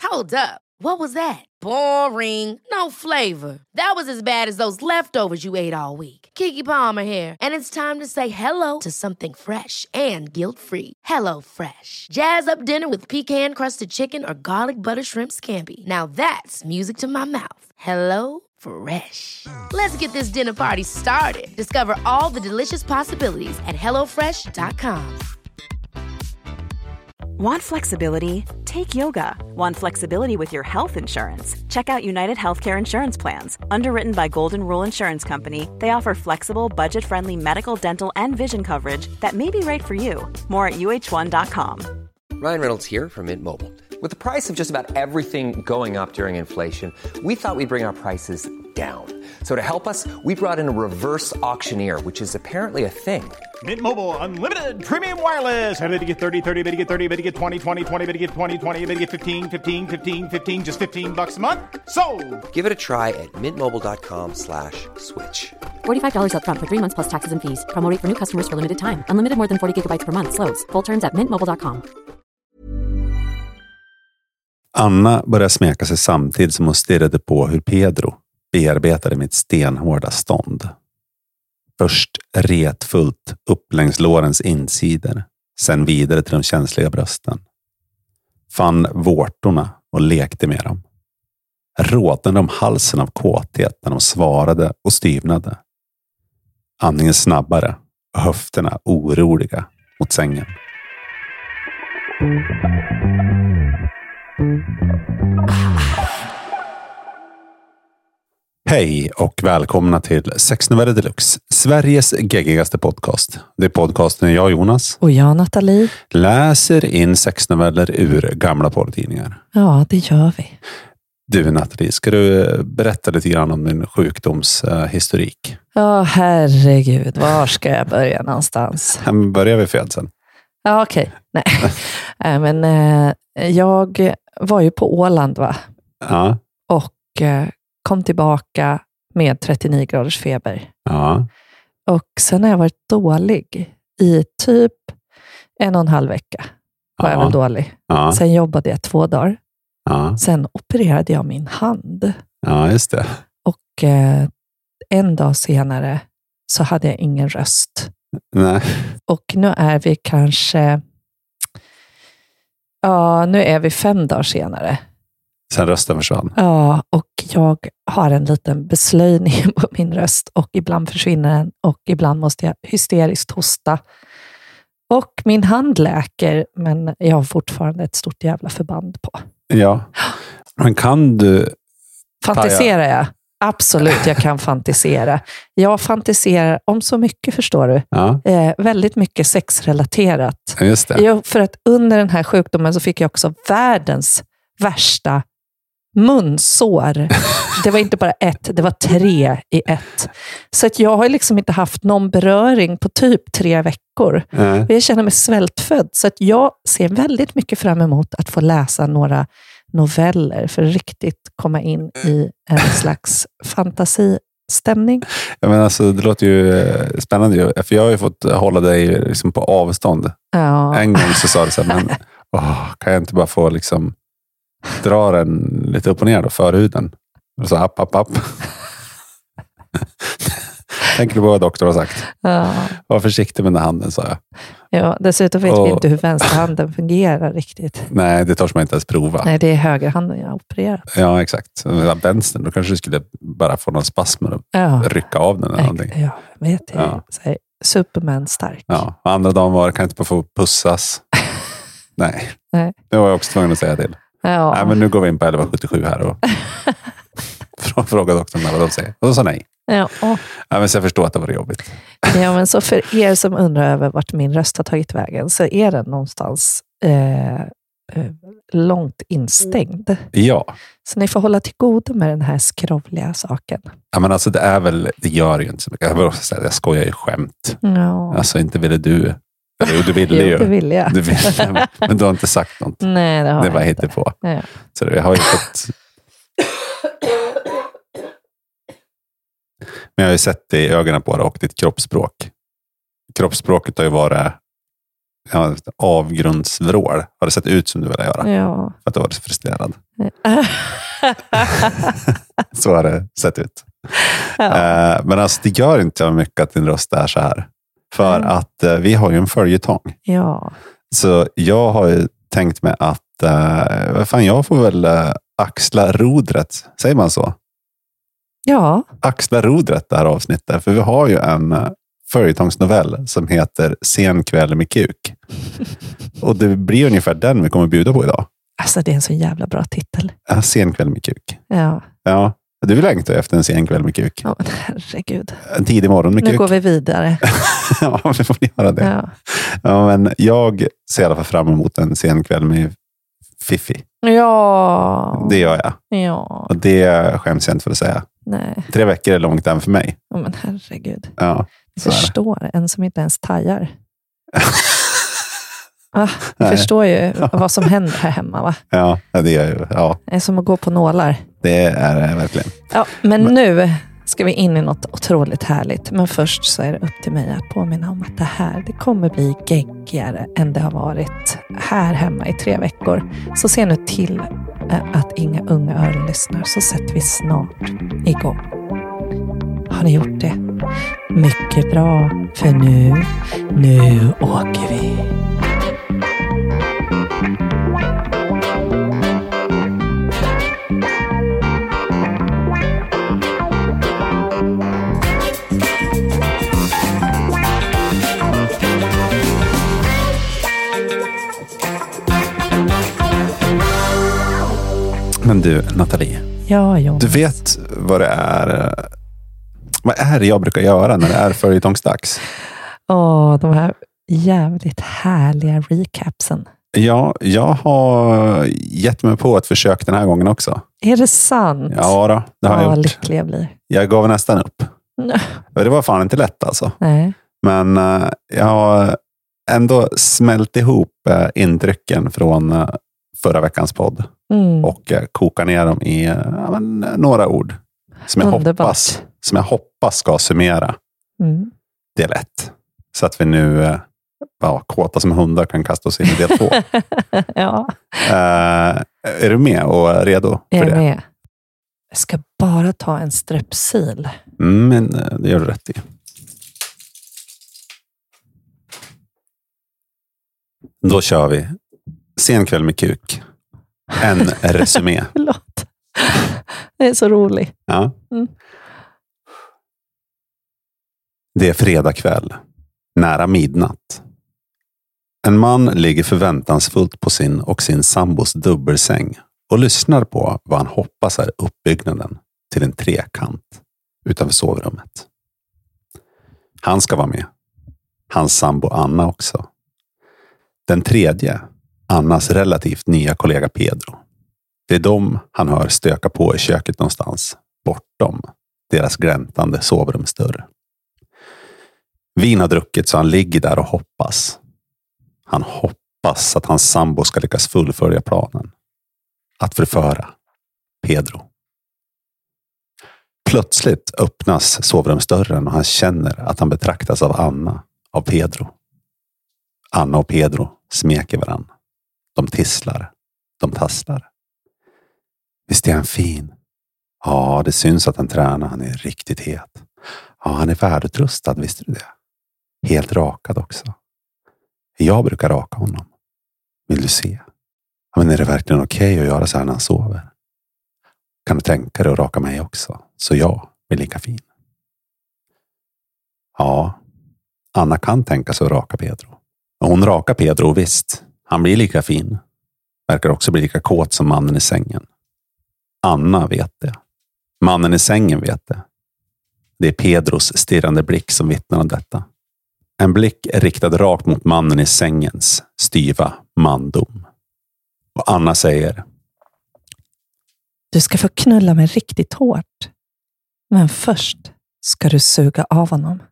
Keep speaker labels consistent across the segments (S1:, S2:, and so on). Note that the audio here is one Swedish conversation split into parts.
S1: Hold up. What was that? Boring. No flavor. That was as bad as those leftovers you ate all week. Keke Palmer here, and it's time to say hello to something fresh and guilt-free. Hello Fresh. Jazz up dinner with pecan-crusted chicken or garlic butter shrimp scampi. Now that's music to my mouth. Hello Fresh. Let's get this dinner party started. Discover all the delicious possibilities at hellofresh.com.
S2: Want flexibility? Take yoga. Want flexibility with your health insurance? Check out United Healthcare Insurance Plans. Underwritten by Golden Rule Insurance Company, they offer flexible, budget-friendly medical, dental, and vision coverage that may be right for you. More at uh1.com.
S3: Ryan Reynolds here from Mint Mobile. With the price of just about everything going up during inflation, we thought we'd bring our prices down. So to help us, we brought in a reverse auctioneer, which is apparently a thing.
S4: Mint Mobile Unlimited Premium Wireless. How to get 30, 30, how to get 30, how to get 20, 20, 20, how to get 20, 20, how to get 15, 15, 15, 15, just $15 a month? Sold!
S3: Give it a try at mintmobile.com/switch.
S5: $45 up front for 3 months plus taxes and fees. Promo rate for new customers for limited time. Unlimited more than 40 gigabytes per month. Slows full terms at mintmobile.com.
S6: Anna började smeka sig samtidigt som hon stirrade på hur Pedro bearbetade mitt stenhårda stånd. Först retfullt upp längs lårens insidor, sen vidare till de känsliga brösten. Fann vårtorna och lekte med dem. Rådde om halsen av kåthet när de svarade och styvnade. Andningen snabbare och höfterna oroliga mot sängen. Hej och välkomna till Sexnoveller Deluxe, Sveriges geggigaste podcast. Det är podcasten jag, Jonas.
S7: Och jag, Nathalie.
S6: Läser in sexnoveller ur gamla porrtidningar.
S7: Ja, det gör vi.
S6: Du, Nathalie, ska du berätta lite grann om din sjukdomshistorik?
S7: Ja, herregud. Var ska jag börja någonstans?
S6: Börjar vi födseln?
S7: Ja, okej. Nej. Men jag var ju på Åland, va?
S6: Ja.
S7: Och kom tillbaka med 39 graders feber.
S6: Ja.
S7: Och sen har jag varit dålig i typ 1,5 vecka. Var jag väl dålig.
S6: Ja.
S7: Sen jobbade jag 2 dagar.
S6: Ja.
S7: Sen opererade jag min hand.
S6: Ja, just det.
S7: Och en dag senare så hade jag ingen röst.
S6: Nej.
S7: Och nu är vi kanske... Ja, nu är vi 5 dagar senare.
S6: Sen rösten försvann.
S7: Ja, och jag har en liten beslöjning på min röst. Och ibland försvinner den. Och ibland måste jag hysteriskt hosta. Och min hand läker. Men jag har fortfarande ett stort jävla förband på.
S6: Ja. Men kan du...
S7: Fantiserar jag? Absolut, jag kan fantisera. Jag fantiserar om så mycket, förstår du.
S6: Ja.
S7: Väldigt mycket sexrelaterat.
S6: Just det.
S7: Jo, för att under den här sjukdomen så fick jag också världens värsta munsår. Det var inte bara 1, det var 3 i 1. Så att jag har liksom inte haft någon beröring på typ 3 veckor. Jag känner mig svältfödd. Så att jag ser väldigt mycket fram emot att få läsa några noveller för att riktigt komma in i en slags fantasistämning.
S6: Ja, men alltså, det låter ju spännande. För jag har ju fått hålla dig liksom på avstånd.
S7: Ja.
S6: En gång så sa du så här, men kan jag inte bara få liksom dra den lite upp och ner då, förhuden? Och så app. Tänker du på vad doktorn har sagt?
S7: Ja.
S6: Var försiktig med den handen, sa jag.
S7: Ja, dessutom vet vi inte hur vänsterhanden fungerar riktigt.
S6: Nej, det törs man inte ens prova.
S7: Nej, det är högerhanden jag har opererat.
S6: Ja, exakt. Vänstern, då kanske du skulle bara få någon spasmer och rycka av den eller någonting.
S7: Ja, vet det. Ja. Superman stark.
S6: Ja, andra dagen var det, kan inte bara få pussas. Nej. Det var jag också tvungen att säga till.
S7: Ja.
S6: Nej, men nu går vi in på 1177 här och fråga doktorn vad de säger. Och så sa nej.
S7: Ja.
S6: Men så jag förstår att det var jobbigt.
S7: Ja, men så för er som undrar över vart min röst har tagit vägen, så är den någonstans långt instängd.
S6: Ja.
S7: Så ni får hålla till godo med den här skrovliga saken.
S6: Ja, men alltså det gör ju inte så mycket. Jag vill också säga, jag skojar ju skämt.
S7: Ja.
S6: Alltså inte ville du. Eller du ville ju.
S7: Det ville jag.
S6: Du ville, men du har inte sagt något.
S7: Nej, det har
S6: det var
S7: jag inte.
S6: hittepå.
S7: Ja.
S6: Så jag har ju fått... Men jag har ju sett det i ögonen på dig och ditt kroppsspråk. Kroppsspråket har ju varit avgrundsvrål har det sett ut som du ville göra.
S7: Ja.
S6: För att du var så frustrerad. Så har det sett ut.
S7: Ja.
S6: Men alltså, det gör inte mycket att din röst är så här. För att vi har ju en följetong.
S7: Ja.
S6: Så jag har ju tänkt mig att jag får väl axla rodret. Säger man så?
S7: Ja.
S6: Axla rodret det här avsnittet. För vi har ju en följetongsnovell som heter Sen kväll med kuk. Och det blir ungefär den vi kommer bjuda på idag.
S7: Alltså det är en så jävla bra titel.
S6: Ja, Sen kväll med kuk.
S7: Ja.
S6: Ja, du vill längta efter en sen kväll med kuk.
S7: Ja, men herregud.
S6: En tidig morgon med kuk.
S7: Nu går vi vidare.
S6: Ja, vi får göra det.
S7: Ja.
S6: Ja, men jag ser i alla fall fram emot en sen kväll med Fiffi.
S7: Ja.
S6: Det gör jag.
S7: Ja.
S6: Och det skäms jag inte för att säga.
S7: Nej.
S6: 3 veckor är långt än för mig.
S7: Ja, men herregud.
S6: Ja,
S7: Jag förstår en som inte ens tajar. Jag förstår ju vad som händer här hemma, va?
S6: Ja, det är ju. Ja,
S7: Det är som att gå på nålar.
S6: det är det verkligen.
S7: Ja, men nu ska vi in i något otroligt härligt. Men först så är det upp till mig att påminna om att det kommer bli geggigare än det har varit här hemma i 3 veckor. Så se nu till att inga unga öron lyssnar, så sätter vi snart igång. Har ni gjort det? Mycket bra, för nu åker vi.
S6: Men du, Nathalie.
S7: Ja, Jonas.
S6: Du vet vad det är. Vad är det jag brukar göra när det är följetongsdags?
S7: De här jävligt härliga recapsen.
S6: Ja, jag har gett mig på ett försök den här gången också.
S7: Är det sant?
S6: Ja då, det har jag gjort.
S7: Lycklig jag blir.
S6: Jag gav nästan upp. Det var fan inte lätt alltså.
S7: Nej.
S6: Men jag har ändå smält ihop intrycken från förra veckans podd. Och kokar ner dem i några ord. Som jag hoppas ska summera del 1. Så att vi nu kåta som hundar kan kasta oss in i del 2.
S7: Ja.
S6: Är du med och redo för
S7: jag
S6: det?
S7: Är med. Jag ska bara ta en strepsil.
S6: Men det gör du rätt i. Då kör vi. Sen kväll med kuk. En resumé.
S7: Förlåt. Det är så roligt.
S6: Ja. Det är fredag kväll. Nära midnatt. En man ligger förväntansfullt på sin och sin sambos dubbelsäng och lyssnar på vad han hoppas är uppbyggnaden till en trekant utanför sovrummet. Han ska vara med. Hans sambo Anna också. Den tredje, Annas relativt nya kollega Pedro. Det är dem han hör stöka på i köket någonstans, bortom deras gläntande sovrumsdörr. Vin har druckit så han ligger där och hoppas. Han hoppas att hans sambo ska lyckas fullfölja planen. Att förföra Pedro. Plötsligt öppnas sovrumsdörren och han känner att han betraktas av Anna, av Pedro. Anna och Pedro smeker varann. De tisslar. De tasslar. Visst är han fin? Ja, det syns att han tränar. Han är riktigt het. Ja, han är välutrustad, visste du det? Helt rakad också. Jag brukar raka honom. Vill du se? Ja, men är det verkligen okej att göra så här när han sover? Kan du tänka dig att raka mig också? Så jag blir lika fin. Ja, Anna kan tänka sig att raka Pedro. Och hon rakar Pedro, visst. Han blir lika fin. Verkar också bli lika kåt som mannen i sängen. Anna vet det. Mannen i sängen vet det. Det är Pedros stirrande blick som vittnar om detta. En blick är riktad rakt mot mannen i sängens styva mandom. Och Anna säger:
S7: Du ska få knulla mig riktigt hårt. Men först ska du suga av honom.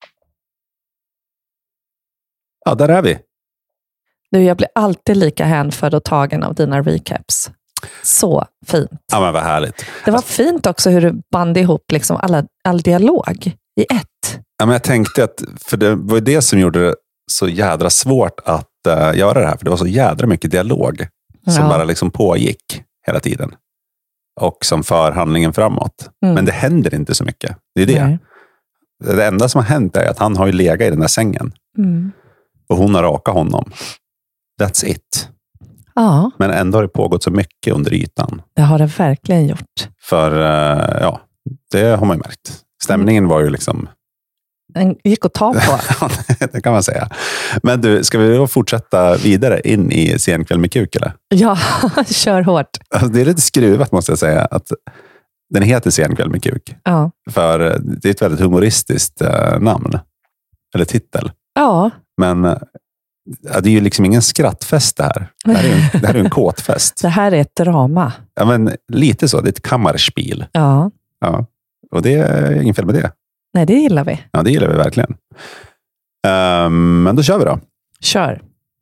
S6: Ja, där är vi.
S7: Du, jag blir alltid lika hänförd och tagen av dina recaps. Så fint.
S6: Ja, men vad härligt.
S7: Det var fint också hur du band ihop liksom all dialog i ett.
S6: Ja, men jag tänkte att, för det var ju det som gjorde det så jädra svårt att göra det här. För det var så jädra mycket dialog som bara liksom pågick hela tiden. Och som för handlingen framåt. Men det händer inte så mycket. Det är det. Nej. Det enda som har hänt är att han har ju legat i den där sängen. Och hon har rakat honom. That's it.
S7: Ja.
S6: Men ändå har det pågått så mycket under ytan.
S7: Det har det verkligen gjort.
S6: För ja, det har man ju märkt. Stämningen var ju liksom...
S7: Den gick att ta på.
S6: Det kan man säga. Men du, ska vi då fortsätta vidare in i Senkväll med kuk, eller?
S7: Ja, kör hårt.
S6: Alltså, det är lite skruvat, måste jag säga, att den heter Senkväll med kuk.
S7: Ja.
S6: För det är ett väldigt humoristiskt namn. Eller titel.
S7: Ja.
S6: Men det är ju liksom ingen skrattfest det här. Det här är ju en kåtfest.
S7: Det här är ett drama.
S6: Ja, men lite så. Det är ett kammarspel.
S7: Ja.
S6: Ja. Och det är ingen fel med det.
S7: Nej, det gillar vi.
S6: Ja, det gillar vi verkligen. Men då kör vi då.
S7: Kör.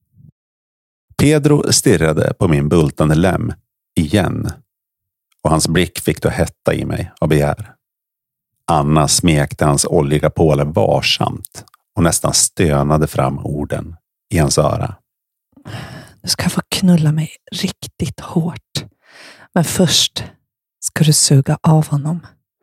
S6: Pedro stirrade på min bultande lem igen. Och hans blick fick då hetta i mig av begär. Anna smekte hans oljiga påle varsamt och nästan stönade fram orden i hans öra.
S7: Du ska få knulla mig riktigt hårt. Men först ska du suga av honom.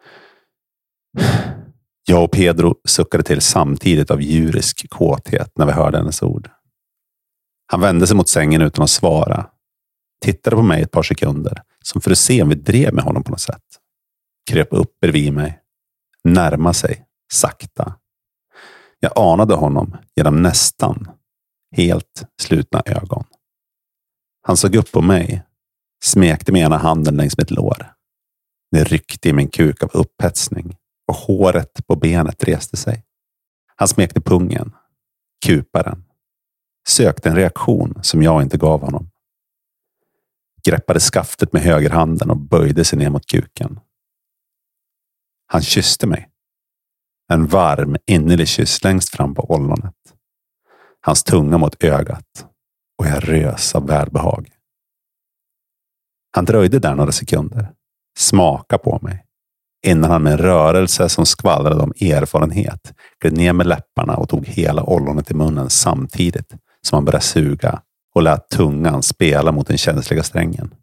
S6: Jag och Pedro suckade till samtidigt av djurisk kåthet när vi hörde hennes ord. Han vände sig mot sängen utan att svara. Tittade på mig ett par sekunder, som för att se om vi drev med honom på något sätt. Kröp upp bredvid mig. Närma sig, sakta. Jag anade honom genom nästan helt slutna ögon. Han såg upp på mig, smekte med ena handen längs mitt lår. Det ryckte i min kuk av upphetsning och håret på benet reste sig. Han smekte pungen, kuparen. Sökte en reaktion som jag inte gav honom. Greppade skaftet med högerhanden och böjde sig ner mot kuken. Han kysste mig. En varm, innerlig kyss längst fram på ollonet. Hans tunga mot ögat och jag rös av välbehag. Han dröjde där några sekunder. Smaka på mig. Innan han med en rörelse som skvallrade om erfarenhet gled ner med läpparna och tog hela ollonet i munnen samtidigt som han började suga och lät tungan spela mot den känsliga strängen.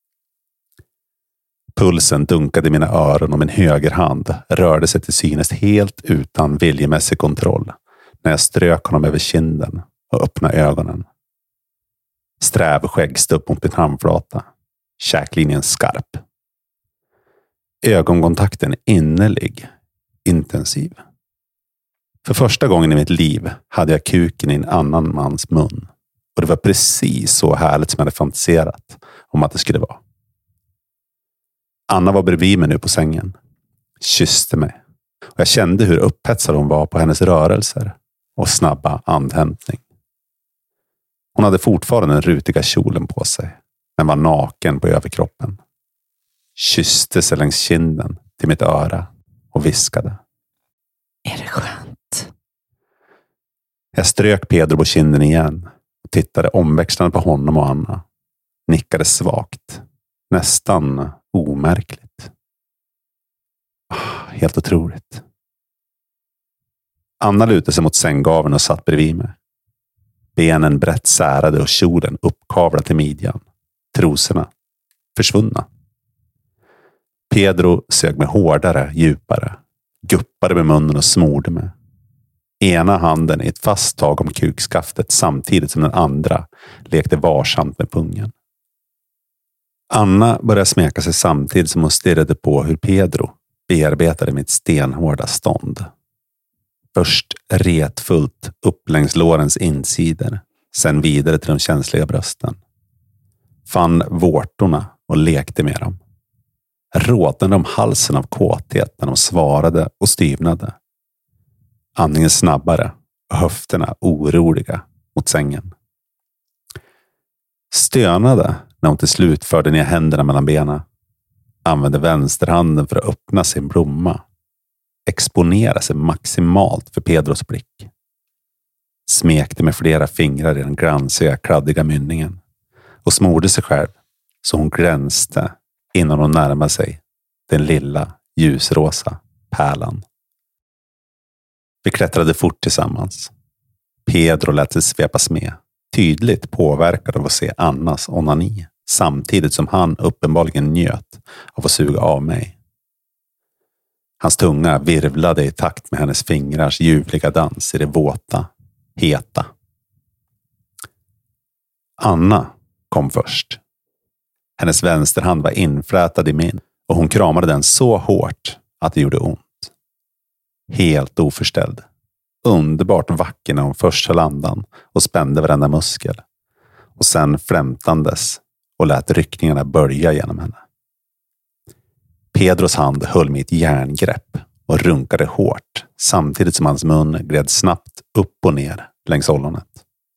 S6: Pulsen dunkade i mina öron och min högerhand rörde sig till synes helt utan viljemässig kontroll när jag strök honom över kinden och öppnade ögonen. Sträv skäggst upp mot min handflata. Käklinjen skarp. Ögonkontakten innerlig, intensiv. För första gången i mitt liv hade jag kuken i en annan mans mun. Och det var precis så härligt som jag hade fantiserat om att det skulle vara. Anna var bredvid mig nu på sängen. Kysste mig. Och jag kände hur upphetsad hon var på hennes rörelser och snabba andhämtning. Hon hade fortfarande den rutiga kjolen på sig, men var naken på överkroppen. Kysste sig längs kinden till mitt öra och viskade.
S7: Är det skönt?
S6: Jag strök Pedro på kinden igen och tittade omväxlande på honom och Anna. Nickade svagt. Nästan omärkligt. Helt otroligt. Anna lutade sig mot sänggaveln och satt bredvid mig. Benen brett särade och kjolen uppkavlad till midjan. Trosorna försvunna. Pedro sög mig hårdare, djupare. Guppade med munnen och smorde mig. Ena handen i ett fast tag om kukskaftet samtidigt som den andra lekte varsamt med pungen. Anna började smeka sig samtidigt som hon stirrade på hur Pedro bearbetade mitt stenhårda stånd. Först retfullt upp längs lårens insidor, sen vidare till de känsliga brösten. Fann vårtorna och lekte med dem. Rådande om halsen av kåthet när de svarade och styvnade. Andningen snabbare och höfterna oroliga mot sängen. Stönade när hon till slut förde ner händerna mellan benen. Använde vänsterhanden för att öppna sin blomma. Exponera sig maximalt för Pedros blick. Smekte med flera fingrar i den glansiga, kladdiga mynningen. Och smorde sig själv så hon glänste innan hon närmade sig den lilla, ljusrosa pärlan. Vi klättrade fort tillsammans. Pedro lät sig svepas med, tydligt påverkad av att se Annas onani, samtidigt som han uppenbarligen njöt av att suga av mig. Hans tunga virvlade i takt med hennes fingrars ljuvliga dans i det våta, heta. Anna kom först. Hennes vänsterhand var inflätad i min och hon kramade den så hårt att det gjorde ont. Helt oförställd. Underbart vacker när hon först höll andan och spände varenda muskel. Och sen flämtandes och lät ryckningarna börja genom henne. Pedros hand höll mig i ett järngrepp och runkade hårt samtidigt som hans mun gled snabbt upp och ner längs ollonet.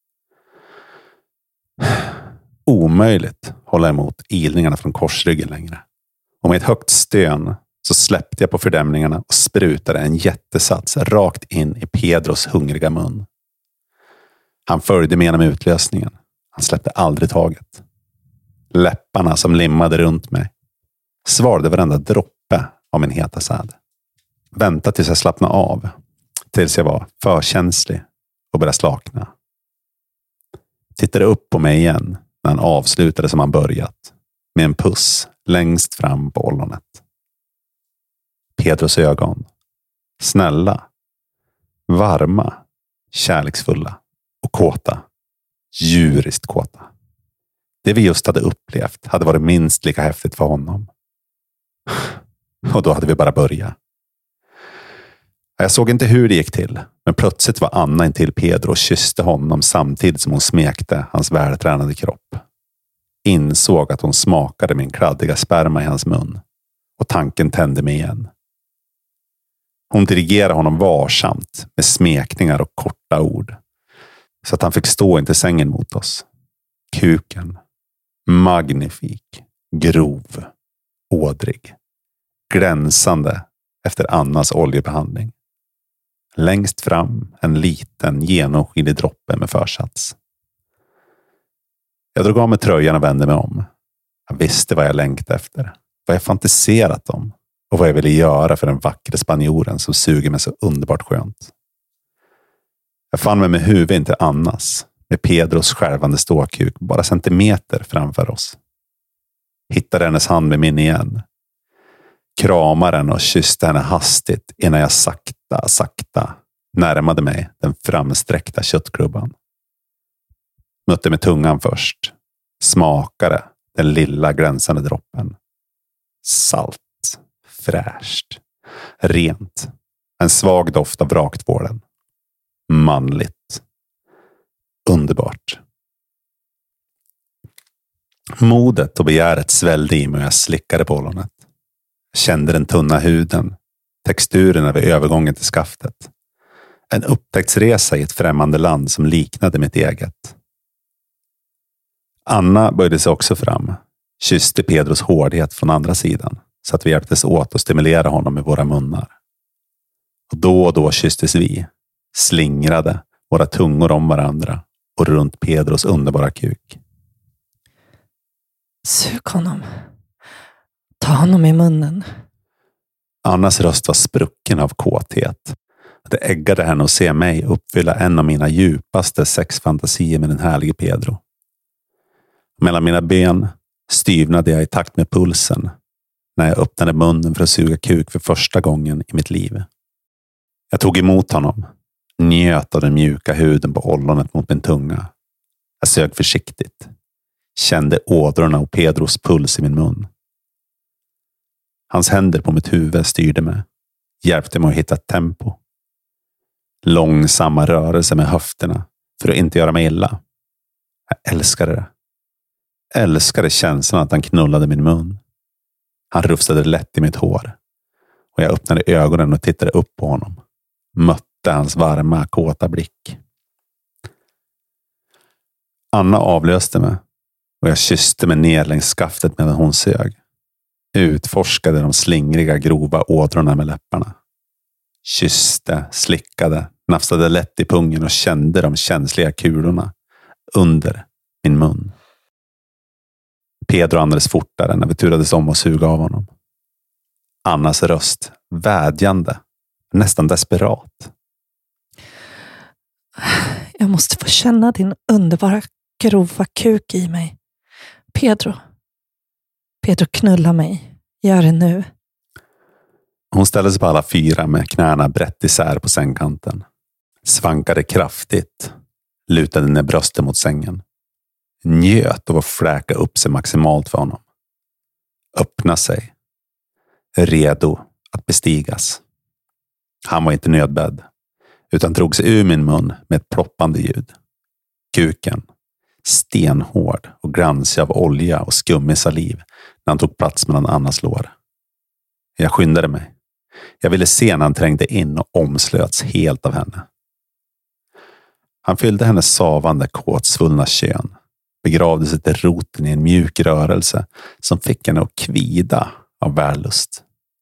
S6: Omöjligt hålla emot ilningarna från korsryggen längre. Och med ett högt stön så släppte jag på fördämningarna och sprutade en jättesats rakt in i Pedros hungriga mun. Han följde med genom utlösningen. Han släppte aldrig taget. Läpparna som limmade runt mig svarade varenda droppe av min heta säd. Vänta tills jag slappnade av. Tills jag var för känslig och började slakna. Tittade upp på mig igen när han avslutade som han börjat. Med en puss längst fram på ollonet. Pedros ögon. Snälla. Varma. Kärleksfulla. Och kåta. Djuriskt kåta. Det vi just hade upplevt hade varit minst lika häftigt för honom. Och då hade vi bara börjat. Jag såg inte hur det gick till, men plötsligt var Anna intill Pedro och kysste honom samtidigt som hon smekte hans vältränade kropp. Insåg att hon smakade min kladdiga sperma i hans mun. Och tanken tände mig igen. Hon dirigerade honom varsamt med smekningar och korta ord. Så att han fick stå intill sängen mot oss. Kuken. Magnifik. Grov. Ådrig. Glänsande efter Annas oljebehandling. Längst fram en liten genomskinlig droppe med försats. Jag drog av mig tröjan och vände mig om. Jag visste vad jag längtade efter. Vad jag fantiserat om. Och vad jag ville göra för den vackra spanjoren som suger mig så underbart skönt. Jag fann mig med huvudet inte Annas. Med Pedros skärvande ståkuk bara centimeter framför oss. Hittade hennes hand med min igen. Kramade den och kysste henne hastigt innan jag sakta närmade mig den framsträckta köttklubban. Mötte med tungan först. Smakade den lilla glänsande droppen. Salt. Fräscht. Rent. En svag doft av raktvården. Manligt. Underbart. Modet och begäret svällde i mig och jag slickade på ollonet. Kände den tunna huden. Texturen över övergången till skaftet. En upptäcktsresa i ett främmande land som liknade mitt eget. Anna böjde sig också fram. Kysste Pedros hårdhet från andra sidan. Så att vi hjälptes åt att stimulera honom med våra munnar. Och då kysstes vi. Slingrade våra tungor om varandra. Och runt Pedros underbara kuk.
S7: Sug honom. Ta honom i munnen.
S6: Annas röst var sprucken av kåthet. Det äggade henne att se mig uppfylla en av mina djupaste sexfantasier med den härlige Pedro. Mellan mina ben styvnade jag i takt med pulsen när jag öppnade munnen för att suga kuk för första gången i mitt liv. Jag tog emot honom, njöt av den mjuka huden på ollonet mot min tunga. Jag sög försiktigt, kände ådrorna och Pedros puls i min mun. Hans händer på mitt huvud styrde mig, hjälpte mig att hitta ett tempo. Långsamma rörelser med höfterna för att inte göra mig illa. Jag älskade det. Älskade känslan att han knullade min mun. Han rufsade lätt i mitt hår. Och jag öppnade ögonen och tittade upp på honom. Mötte hans varma, kåta blick. Anna avlöste mig. Och jag kysste mig ner längs skaftet medan hon sög. Utforskade de slingriga, grova ådrorna med läpparna. Kysste, slickade, nafsade lätt i pungen och kände de känsliga kulorna under min mun. Pedro andades fortare när vi turades om att suga av honom. Annas röst, vädjande, nästan desperat.
S7: Jag måste få känna din underbara grova kuk i mig. Pedro, knulla mig. Gör det nu.
S6: Hon ställde sig på alla fyra med knäna brett isär på sängkanten. Svankade kraftigt. Lutade ner bröstet mot sängen. Njöt av att fläka upp sig maximalt för honom. Öppna sig. Redo att bestigas. Han var inte nödbädd, utan drog sig ur min mun med ett ploppande ljud. Kuken, stenhård och glansig av olja och skummig saliv när han tog plats mellan Annas lår. Jag skyndade mig. Jag ville se när han trängde in och omslöts helt av henne. Han fyllde hennes savande, kåtsvullna kön. Begravde sig till roten i en mjuk rörelse som fick henne att kvida av värlust.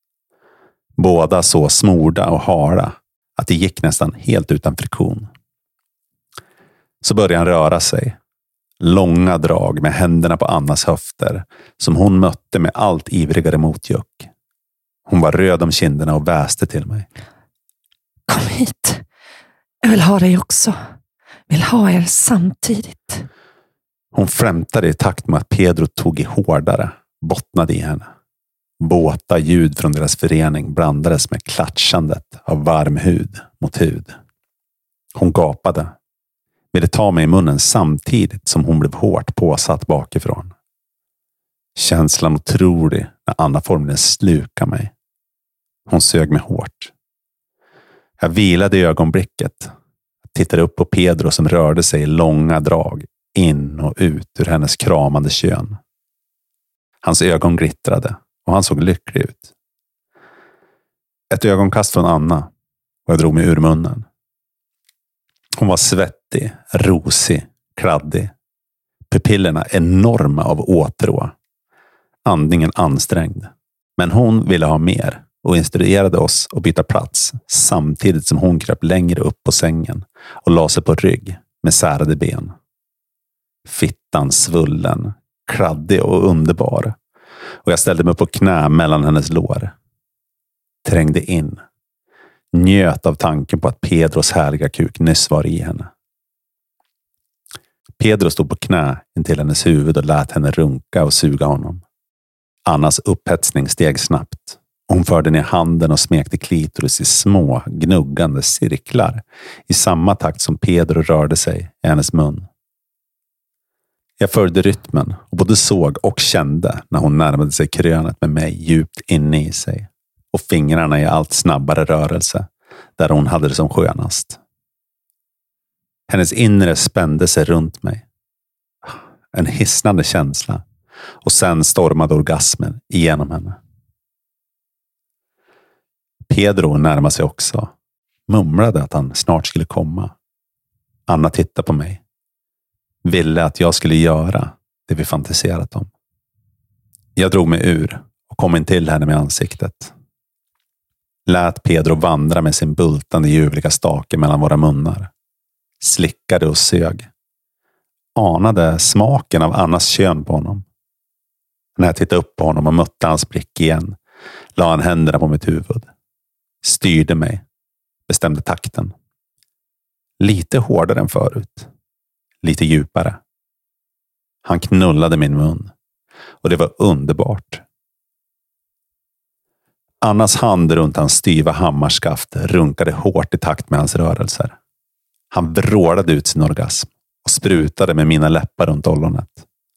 S6: Båda så smorda och hala att det gick nästan helt utan friktion. Så började han röra sig. Långa drag med händerna på Annas höfter som hon mötte med allt ivrigare motjuck. Hon var röd om kinderna och väste till mig.
S7: Kom hit. Jag vill ha dig också. Vill ha er samtidigt.
S6: Hon flämtade i takt med att Pedro tog i hårdare, bottnade i henne. Båta ljud från deras förening blandades med klatschandet av varm hud mot hud. Hon gapade. Ville ta mig i munnen samtidigt som hon blev hårt påsatt bakifrån. Känslan otrolig när Anna formligen slukade mig. Hon sög mig hårt. Jag vilade i ögonblicket. Tittade upp på Pedro som rörde sig i långa drag in och ut ur hennes kramande kön. Hans ögon glittrade och han såg lycklig ut. Ett ögonkast från Anna och jag drog mig ur munnen. Hon var svettig, rosig, kladdig. Pupillerna enorma av åtrå. Andningen ansträngd. Men hon ville ha mer och instruerade oss att byta plats samtidigt som hon kröp längre upp på sängen och la sig på rygg med särade ben. Fittan svullen, kladdig och underbar. Och jag ställde mig på knä mellan hennes lår. Trängde in. Njöt av tanken på att Pedros härliga kuk nyss var i henne. Pedro stod på knä intill hennes huvud och lät henne runka och suga honom. Annas upphetsning steg snabbt. Hon förde ner handen och smekte klitoris i små, gnuggande cirklar i samma takt som Pedro rörde sig i hennes mun. Jag följde rytmen och både såg och kände när hon närmade sig krönet med mig djupt inne i sig och fingrarna i allt snabbare rörelse där hon hade det som skönast. Hennes inre spände sig runt mig. En hisnande känsla och sen stormade orgasmen igenom henne. Pedro närmade sig också. Mumlade att han snart skulle komma. Anna tittade på mig. Ville att jag skulle göra det vi fantiserat om. Jag drog mig ur och kom in till henne med ansiktet. Lät Pedro vandra med sin bultande ljuvliga stake mellan våra munnar. Slickade och sög. Anade smaken av Annas kön på honom. När jag tittade upp på honom och mötte hans blick igen, la han händerna på mitt huvud. Styrde mig. Bestämde takten. Lite hårdare än förut. Lite djupare. Han knullade min mun. Och det var underbart. Annas hand runt hans styva hammarskaft runkade hårt i takt med hans rörelser. Han vrålade ut sin orgasm och sprutade med mina läppar runt ollonet.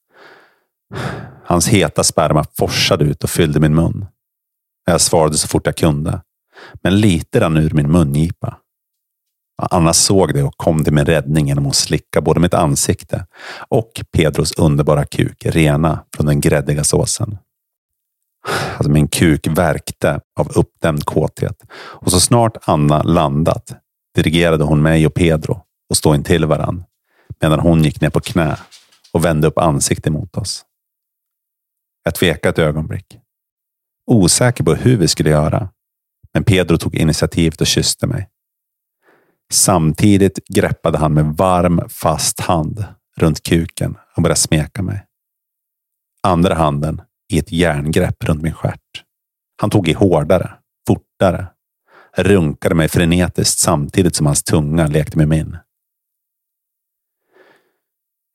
S6: Hans heta sperma forsade ut och fyllde min mun. Jag svarade så fort jag kunde. Men lite rann ur min mungipa. Anna såg det och kom till min räddning genom att slicka både mitt ansikte och Pedros underbara kuk rena från den gräddiga såsen. Alltså min kuk värkte av uppdämd kåthet. Och så snart Anna landat dirigerade hon mig och Pedro och stå in till varann medan hon gick ner på knä och vände upp ansiktet mot oss. Jag tvekade ett ögonblick. Osäker på hur vi skulle göra. Men Pedro tog initiativet och kysste mig. Samtidigt greppade han med varm, fast hand runt kuken och började smeka mig. Andra handen i ett järngrepp runt min stjärt. Han tog i hårdare, fortare. Runkade mig frenetiskt samtidigt som hans tunga lekte med min.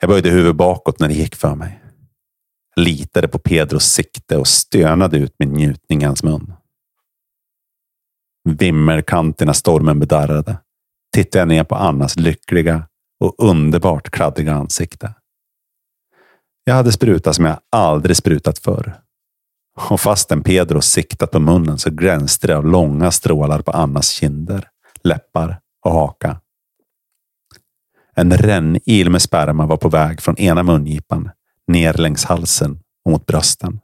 S6: Jag böjde huvudet bakåt när det gick för mig. Jag litade på Pedros sikte och stönade ut min njutning i hans mun. Vimmerkanterna stormen bedarrade. Tittade jag ner på Annas lyckliga och underbart kladdiga ansikte. Jag hade sprutat som jag aldrig sprutat förr. Och fastän Pedro siktat på munnen så glänste det av långa strålar på Annas kinder, läppar och haka. En rännil med sperma var på väg från ena mungipan ner längs halsen och mot brösten.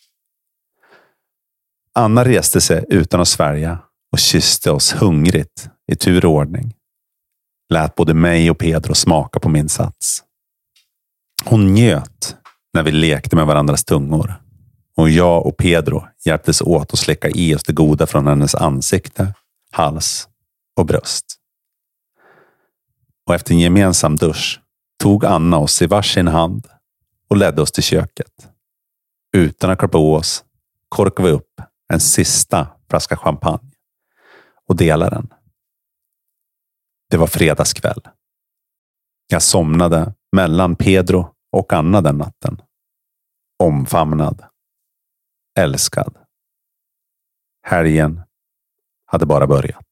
S6: Anna reste sig utan att svälja och kysste oss hungrigt i tur och ordning. Lät både mig och Pedro smaka på min sats. Hon njöt när vi lekte med varandras tungor. Och jag och Pedro hjälptes åt att släcka i oss det goda från hennes ansikte, hals och bröst. Och efter en gemensam dusch tog Anna oss i varsin hand och ledde oss till köket. Utan att klappa på oss korkade vi upp en sista flaska champagne och delade den. Det var fredagskväll. Jag somnade mellan Pedro och Anna den natten. Omfamnad. Älskad. Helgen hade bara börjat.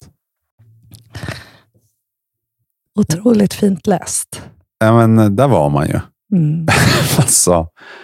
S7: Otroligt fint läst.
S6: Ja, men där var man ju. Alltså.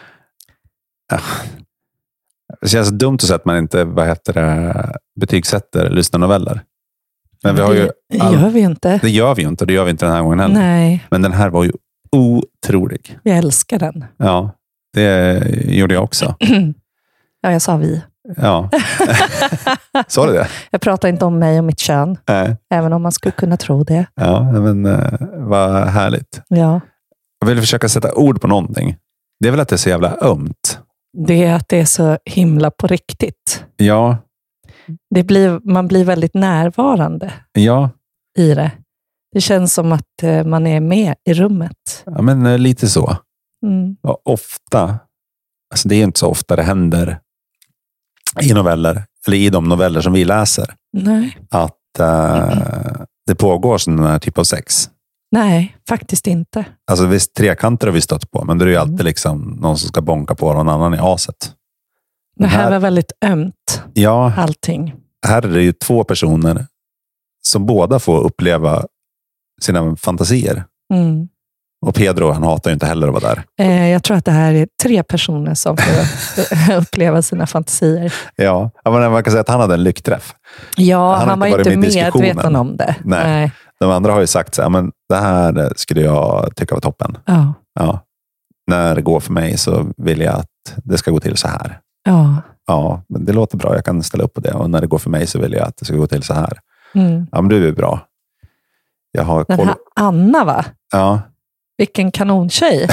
S6: Det känns dumt att säga att man inte betygsätter lyssnarnoveller. Men vi har ju
S7: det gör vi inte.
S6: Det gör vi ju inte. Det gör vi inte den här gången heller.
S7: Nej.
S6: Men den här var ju otrolig.
S7: Jag älskar den.
S6: Ja, det gjorde jag också.
S7: Ja, jag sa vi.
S6: Ja. Sa du det?
S7: Jag pratar inte om mig och mitt kön.
S6: Nej.
S7: Även om man skulle kunna tro det.
S6: Ja, men vad härligt.
S7: Ja.
S6: Jag vill försöka sätta ord på någonting. Det är väl att det är så jävla ömt.
S7: Det är att det är så himla på riktigt.
S6: Ja.
S7: Man blir väldigt närvarande i det. Det känns som att man är med i rummet.
S6: Ja, men lite så.
S7: Mm.
S6: Och ofta, alltså det är inte så ofta det händer i noveller, eller i de noveller som vi läser.
S7: Nej.
S6: Att det pågår sån här typ av sex.
S7: Nej, faktiskt inte.
S6: Alltså visst, trekanter har vi stött på, men det är ju alltid liksom någon som ska bonka på någon annan i aset.
S7: Det här var väldigt ömt.
S6: Ja,
S7: allting.
S6: Här är det ju två personer som båda får uppleva sina fantasier.
S7: Mm.
S6: Och Pedro, han hatar ju inte heller att vara där.
S7: Jag tror att det här är 3 personer som får uppleva sina fantasier.
S6: Ja, men man kan säga att han hade en lyckträff.
S7: Ja, han var inte medveten om det.
S6: Nej. De andra har ju sagt så här, men det här skulle jag tycka var toppen. Ja. När det går för mig så vill jag att det ska gå till så här. Ja, men det låter bra. Jag kan ställa upp på det. Och när det går för mig så vill jag att det ska gå till så här.
S7: Mm.
S6: Ja, men du är bra. Jag har
S7: den här Anna, va?
S6: Ja.
S7: Vilken kanontjej.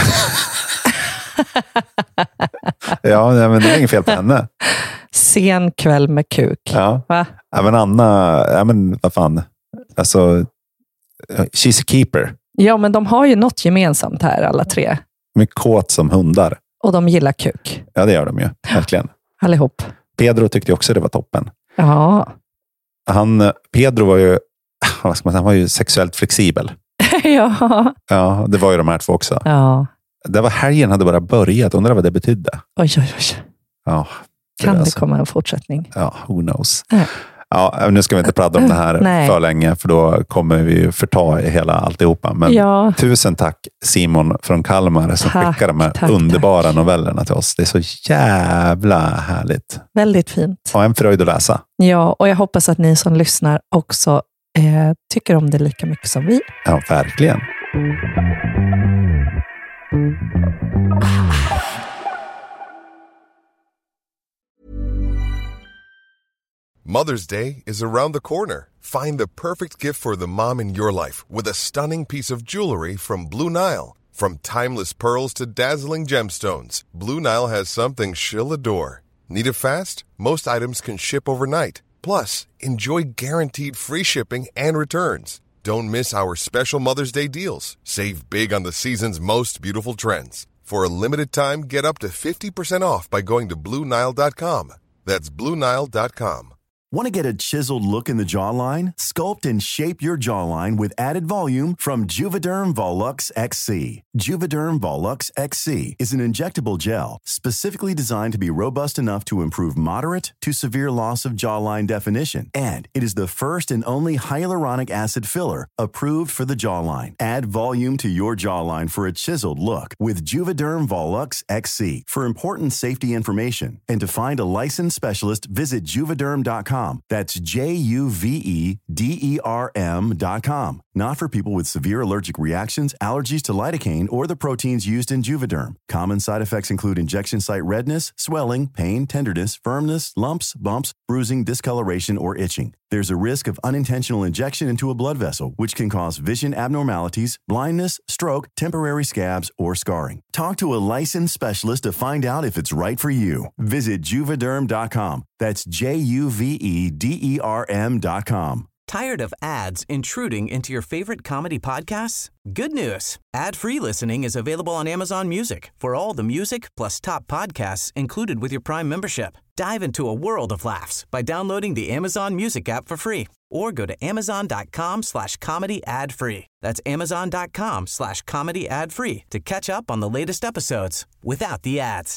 S6: Ja, men det är inget fel på henne.
S7: Sen kväll med kuk.
S6: Ja.
S7: Va?
S6: Ja, men Anna, ja men vad fan. Alltså, she's a keeper.
S7: Ja, men de har ju något gemensamt här, alla 3.
S6: De är kåt som hundar.
S7: Och de gillar kuk.
S6: Ja, det gör de ju. Verkligen.
S7: Allihop.
S6: Pedro tyckte också det var toppen.
S7: Ja.
S6: Pedro var ju, vad ska man säga, han var ju sexuellt flexibel.
S7: Ja.
S6: Ja, det var ju de här 2 också.
S7: Ja.
S6: Det var helgen hade bara börjat. Undrar vad det betydde.
S7: Oj.
S6: Ja,
S7: kan det komma en fortsättning?
S6: Ja, who knows. Ja, nu ska vi inte prata om det här för länge, för då kommer vi förta hela alltihopa. Men tusen tack Simon från Kalmar som skickar de här underbara novellerna till oss. Det är så jävla härligt.
S7: Väldigt fint.
S6: Och en fröjd att läsa.
S7: Ja, och jag hoppas att ni som lyssnar också tycker om det lika mycket som vi.
S6: Ja, verkligen.
S8: Mother's Day is around the corner. Find the perfect gift for the mom in your life with a stunning piece of jewelry from Blue Nile. From timeless pearls to dazzling gemstones, Blue Nile has something she'll adore. Need it fast? Most items can ship overnight. Plus, enjoy guaranteed free shipping and returns. Don't miss our special Mother's Day deals. Save big on the season's most beautiful trends. For a limited time, get up to 50% off by going to BlueNile.com. That's BlueNile.com.
S9: Want to get a chiseled look in the jawline? Sculpt and shape your jawline with added volume from Juvederm Volux XC. Juvederm Volux XC is an injectable gel specifically designed to be robust enough to improve moderate to severe loss of jawline definition. And it is the first and only hyaluronic acid filler approved for the jawline. Add volume to your jawline for a chiseled look with Juvederm Volux XC. For important safety information and to find a licensed specialist, visit Juvederm.com. That's Juvederm.com. Not for people with severe allergic reactions, allergies to lidocaine, or the proteins used in Juvederm. Common side effects include injection site redness, swelling, pain, tenderness, firmness, lumps, bumps, bruising, discoloration, or itching. There's a risk of unintentional injection into a blood vessel, which can cause vision abnormalities, blindness, stroke, temporary scabs, or scarring. Talk to a licensed specialist to find out if it's right for you. Visit Juvederm.com. That's Juvederm.com.
S10: Tired of ads intruding into your favorite comedy podcasts? Good news. Ad-free listening is available on Amazon Music for all the music plus top podcasts included with your Prime membership. Dive into a world of laughs by downloading the Amazon Music app for free or go to amazon.com/comedy ad-free. That's amazon.com/comedy ad-free to catch up on the latest episodes without the ads.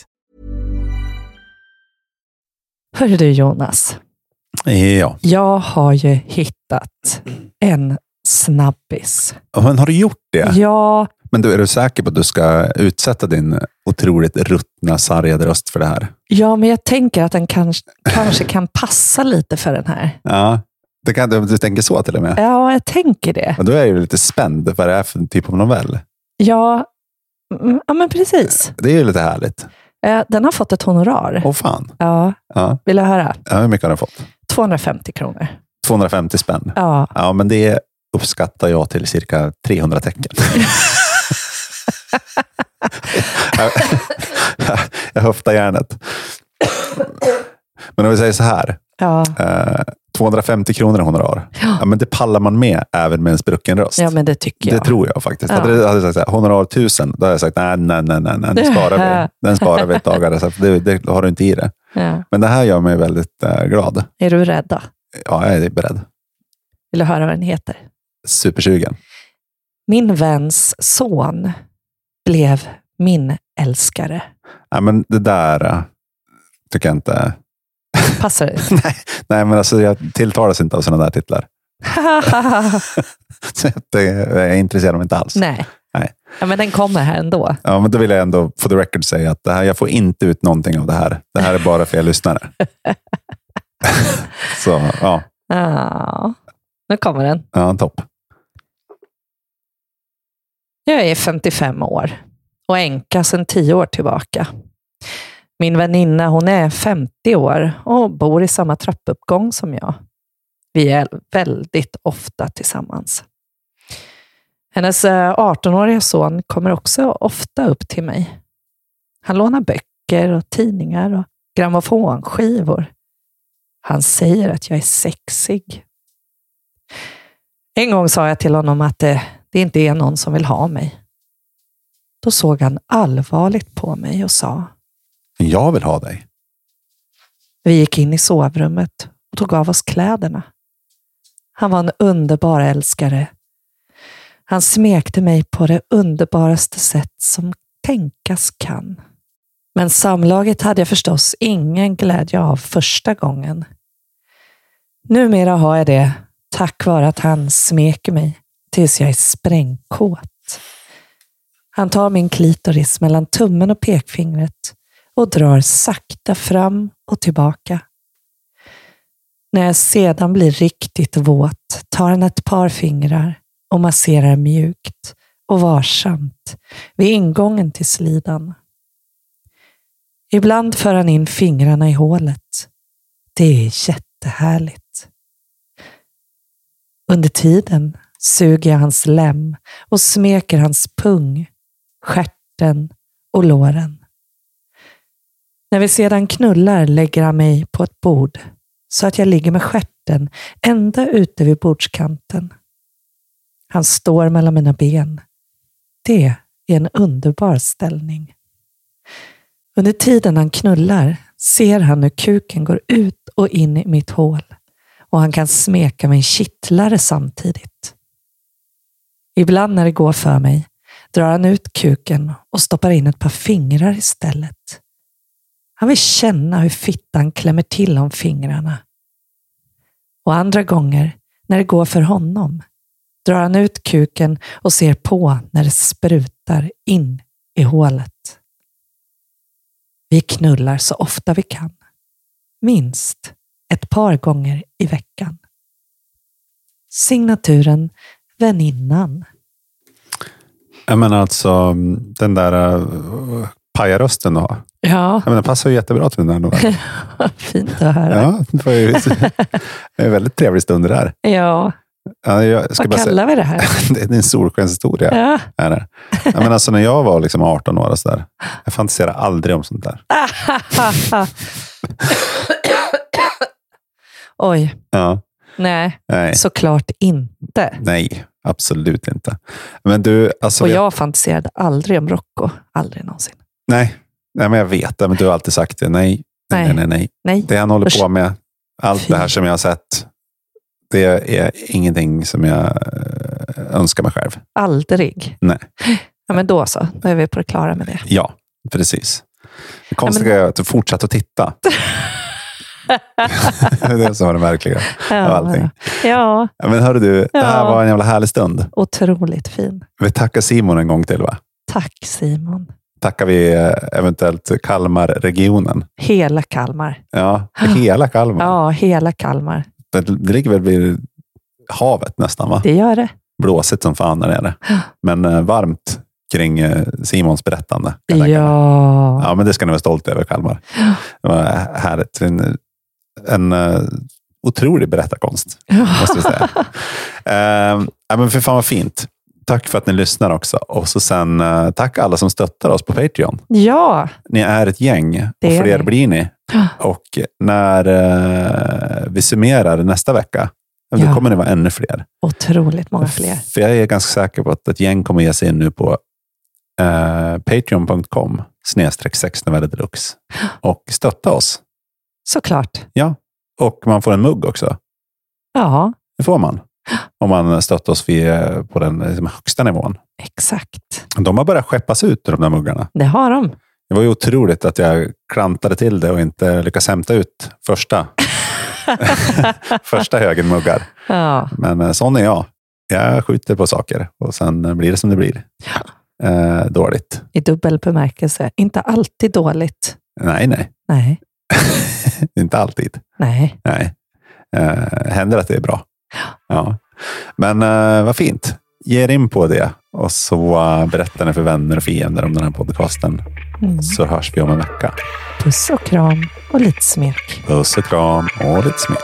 S7: Hörru du Jonas.
S6: Ja.
S7: Jag har ju hittat en snabbis.
S6: Men har du gjort det?
S7: Ja.
S6: Men du, är du säker på att du ska utsätta din otroligt ruttna, sargade röst för det här?
S7: Ja, men jag tänker att den kanske kan passa lite för den här.
S6: Ja, du tänker så till och med?
S7: Ja, jag tänker det.
S6: Men då är jag ju lite spänd vad det är för typ av novell.
S7: Ja, men precis.
S6: Det är ju lite härligt.
S7: Den har fått ett honorar.
S6: Åh fan.
S7: Ja. Vill du höra?
S6: Ja, hur mycket har den fått?
S7: 250 kronor.
S6: 250 spänn?
S7: Ja.
S6: Ja, men det uppskattar jag till cirka 300 tecken. Jag höftar hjärnet. Men om vi säger så här.
S7: Ja.
S6: 250 kronor honorar. Ja, men det pallar man med även med en sprucken röst.
S7: Ja, men det tycker jag.
S6: Det tror jag faktiskt.
S7: Ja.
S6: Hade jag sagt så här, honorar 1000, då hade jag sagt nej, den sparar vi ett dagar. Så det har du inte i det.
S7: Ja.
S6: Men det här gör mig väldigt glad.
S7: Är du rädd då?
S6: Ja, jag är beredd.
S7: Vill du höra vad den heter?
S6: Supersugen.
S7: Min väns son blev min älskare.
S6: Ja, men det där tycker jag inte...
S7: Passar det?
S6: nej, men alltså jag tilltalas inte av sådana där titlar. Så jag är intresserad av inte alls.
S7: Nej. Ja, men den kommer här ändå.
S6: Ja, men då vill jag ändå for the record säga att det här, jag får inte ut någonting av det här. Det här är bara för er lyssnare. Så, ja.
S7: Ja, nu kommer den.
S6: Ja, topp.
S7: Jag är 55 år och änka sedan 10 år tillbaka. Min väninna, hon är 50 år och bor i samma trappuppgång som jag. Vi är väldigt ofta tillsammans. Hennes 18-åriga son kommer också ofta upp till mig. Han lånar böcker och tidningar och grammofonskivor. Han säger att jag är sexig. En gång sa jag till honom att det inte är någon som vill ha mig. Då såg han allvarligt på mig och sa:
S6: jag vill ha dig.
S7: Vi gick in i sovrummet och tog av oss kläderna. Han var en underbar älskare. Han smekte mig på det underbaraste sätt som tänkas kan. Men samlaget hade jag förstås ingen glädje av första gången. Numera har jag det tack vare att han smeker mig tills jag är sprängkåt. Han tar min klitoris mellan tummen och pekfingret och drar sakta fram och tillbaka. När jag sedan blir riktigt våt tar han ett par fingrar och masserar mjukt och varsamt vid ingången till slidan. Ibland för han in fingrarna i hålet. Det är jättehärligt. Under tiden suger jag hans lem och smeker hans pung, stjärten och låren. När vi sedan knullar lägger han mig på ett bord så att jag ligger med stjärten ända ute vid bordskanten. Han står mellan mina ben. Det är en underbar ställning. Under tiden han knullar ser han hur kuken går ut och in i mitt hål och han kan smeka min kittlare samtidigt. Ibland när det går för mig drar han ut kuken och stoppar in ett par fingrar istället. Han vill känna hur fittan klämmer till om fingrarna. Och andra gånger, när det går för honom, drar han ut kuken och ser på när det sprutar in i hålet. Vi knullar så ofta vi kan. Minst ett par gånger i veckan. Signaturen Väninnan.
S6: Jag menar alltså, den där pajarrösten du har.
S7: Ja.
S6: Den passar ju jättebra till den där.
S7: Fint att höra.
S6: Ja, det var ju en väldigt trevlig stund det där.
S7: Ja.
S6: Vad
S7: kallar vi det här?
S6: Det är en solskenshistoria.
S7: Ja.
S6: Är det? Jag menar, alltså, när jag var liksom 18 år och så där, jag fantiserar aldrig om sånt där.
S7: Oj.
S6: Ja.
S7: Nej, såklart inte.
S6: Nej, absolut inte. Men du, alltså,
S7: och jag fantiserade aldrig om Rocco. Aldrig någonsin.
S6: Nej, men jag vet det. Men du har alltid sagt det. Nej. Det han håller på med, allt det här som jag har sett, det är ingenting som jag önskar mig själv.
S7: Aldrig?
S6: Nej.
S7: Ja, men då så. Då är vi på det klara med det.
S6: Ja, precis. Det konstiga är att du fortsatt att titta. Det är det som var det märkliga av allting.
S7: Ja.
S6: Men hörru du, det här var en jävla härlig stund.
S7: Otroligt fin.
S6: Vi tackar Simon en gång till, va?
S7: Tack Simon.
S6: Tackar vi eventuellt Kalmarregionen.
S7: Hela Kalmar.
S6: Ja, hela Kalmar.
S7: Ja, hela Kalmar.
S6: Det ligger väl vid havet nästan, va?
S7: Det gör det.
S6: Blåsigt som fan är det. Men varmt kring Simons berättande.
S7: Ja.
S6: Men det ska ni vara stolt över, Kalmar. Det var härligt. En otrolig berättarkonst, måste jag säga. Men för fan vad fint. Tack för att ni lyssnar också. Och så sen tack alla som stöttar oss på Patreon.
S7: Ja.
S6: Ni är ett gäng. Och fler blir ni. Och när vi summerar nästa vecka, då kommer det vara ännu fler.
S7: Otroligt många fler.
S6: För jag är ganska säker på att ett gäng kommer ge sig in nu på patreon.com/sexnovellerdeluxe och stötta oss.
S7: Såklart.
S6: Ja. Och man får en mugg också.
S7: Ja.
S6: Det får man. Om man stöttar oss på den liksom högsta nivån.
S7: Exakt.
S6: De har börjat skeppas ut, de där muggarna.
S7: Det har de.
S6: Det var ju otroligt att jag klantade till det och inte lyckades hämta ut första högen muggar.
S7: Ja.
S6: Men sån är jag. Jag skjuter på saker och sen blir det som det blir.
S7: Ja.
S6: Dåligt.
S7: I dubbel bemärkelse. Inte alltid dåligt.
S6: Nej. Inte alltid.
S7: Nej.
S6: Händer att det är bra. Ja. Men vad fint. Ge er in på det. Och så berättar ni för vänner och fiender om den här podcasten. Så hörs vi om en vecka.
S7: Puss och kram och lite smek.
S6: Puss och kram och lite smek.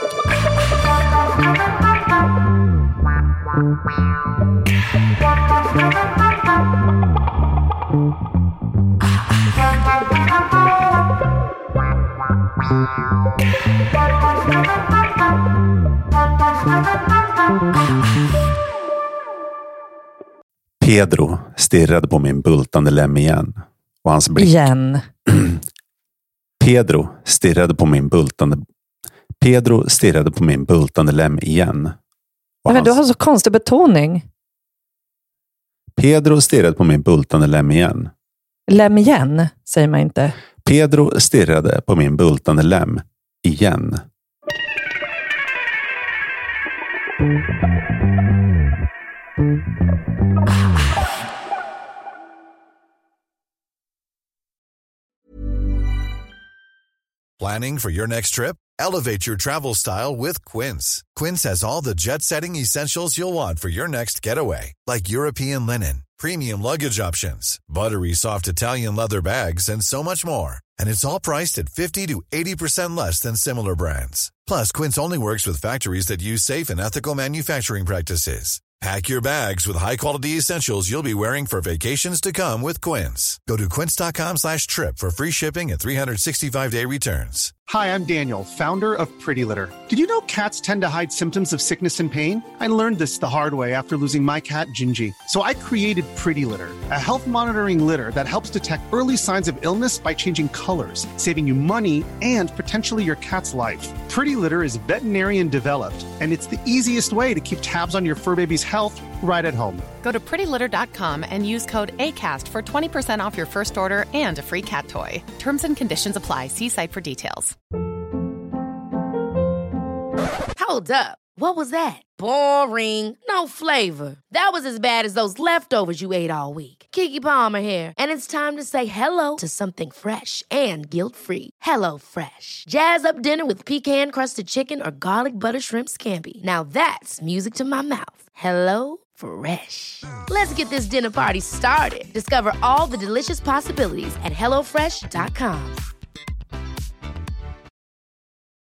S6: Pedro stirrade på min bultande lem igen. Och hans blick...
S7: Igen.
S6: Pedro stirrade på min bultande lem igen.
S7: Men du har så konstig betoning.
S6: Pedro stirrade på min bultande lem igen.
S7: Lem igen, säger man inte.
S6: Pedro stirrade på min bultande lem igen.
S8: Planning for your next trip? Elevate your travel style with Quince. Quince has all the jet-setting essentials you'll want for your next getaway, like European linen, premium luggage options, buttery soft Italian leather bags, and so much more. And it's all priced at 50 to 80% less than similar brands. Plus, Quince only works with factories that use safe and ethical manufacturing practices. Pack your bags with high-quality essentials you'll be wearing for vacations to come with Quince. Go to quince.com/trip for free shipping and 365-day returns.
S11: Hi, I'm Daniel, founder of Pretty Litter. Did you know cats tend to hide symptoms of sickness and pain? I learned this the hard way after losing my cat, Gingy. So I created Pretty Litter, a health monitoring litter that helps detect early signs of illness by changing colors, saving you money and potentially your cat's life. Pretty Litter is veterinarian developed, and it's the easiest way to keep tabs on your fur baby's health right at home.
S12: Go to prettylitter.com and use code ACAST for 20% off your first order and a free cat toy. Terms and conditions apply. See site for details.
S1: Hold up. What was that? Boring. No flavor. That was as bad as those leftovers you ate all week. Keke Palmer here, and it's time to say hello to something fresh and guilt-free. Hello Fresh. Jazz up dinner with pecan-crusted chicken or garlic butter shrimp scampi. Now that's music to my mouth. Hello Fresh. Let's get this dinner party started. Discover all the delicious possibilities at HelloFresh.com.